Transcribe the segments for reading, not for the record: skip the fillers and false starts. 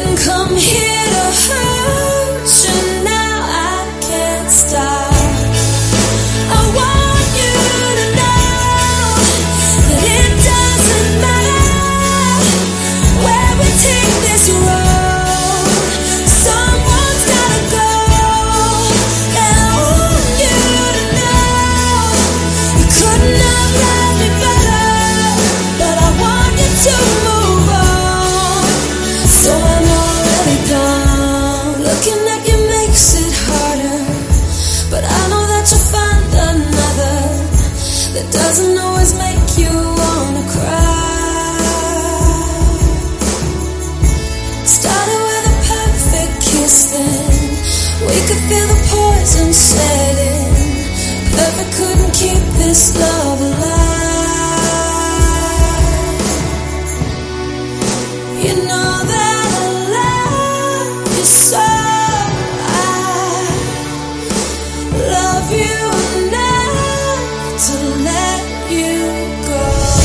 didn't come here to hurt you, now I can't stop. I want you to know that it doesn't matter where we take this road, someone's gotta go. And I want you to know you couldn't have loved me better, but I want you to move on. So I'm already gone. Looking at you makes it harder, but I know that you'll find another that doesn't always make you wanna cry. Started with a perfect kiss, then we could feel the poison setting. Perfect couldn't keep this love alive. You know that I love you so. I love you enough to let you go.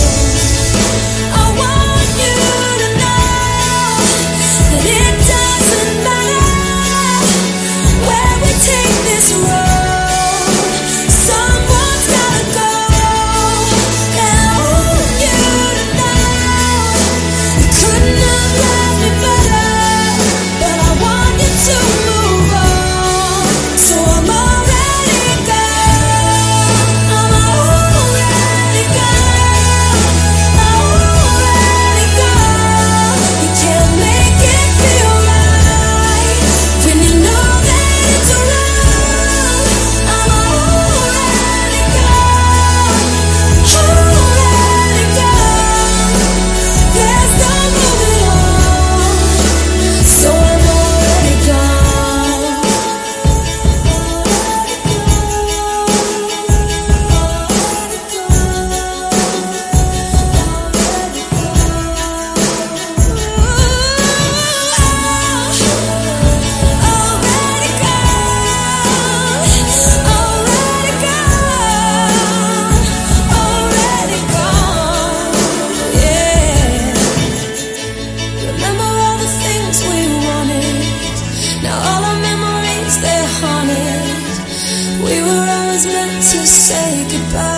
I want you to know that it doesn't matter where we take this road, someone's gotta go. And I want you to know you couldn't have loved me better, but I want you to move on. So I'm already gone. I'm already gone. Already gone. You can't make it feel right when you know that it's wrong. I'm already gone. Already gone. There's no moving on. So I'm already gone. Remember all the things we wanted. Now all our memories, they're haunted. We were always meant to say goodbye.